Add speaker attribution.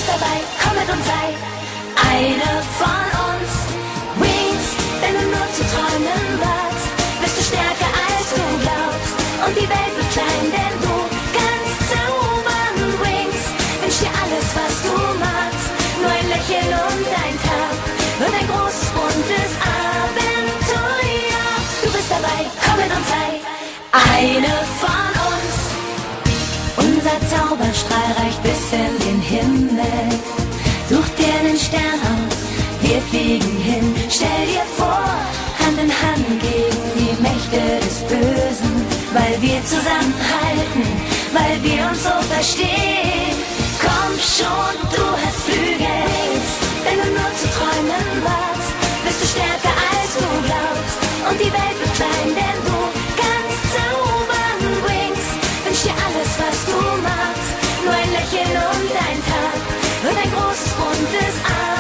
Speaker 1: bist dabei, komm mit und sei eine von uns. Wings, wenn du nur zu träumen wagst, bist du stärker als du glaubst. Und die Welt wird klein, denn du kannst zaubern. Wings, wünsch dir alles, was du magst. Nur ein Lächeln und ein Tag wird ein großes, buntes Abenteuer. Du bist dabei, komm mit und sei eine von uns. Unser Zauberstrahl reicht bis in den Himmel. Such dir einen Stern aus, wir fliegen hin. Stell dir vor, Hand in Hand gegen die Mächte des Bösen. Weil wir zusammenhalten, weil wir uns so verstehen. Komm schon, du hast Flügel. Wenn du nur zu träumen wagst, bist du stärker als du glaubst. Und die Welt wird klein, denn du kannst zaubern. Wings, wünsch dir alles, was du magst. Nur ein Lächeln und ein Tag wird ein großes, buntes Abenteuer.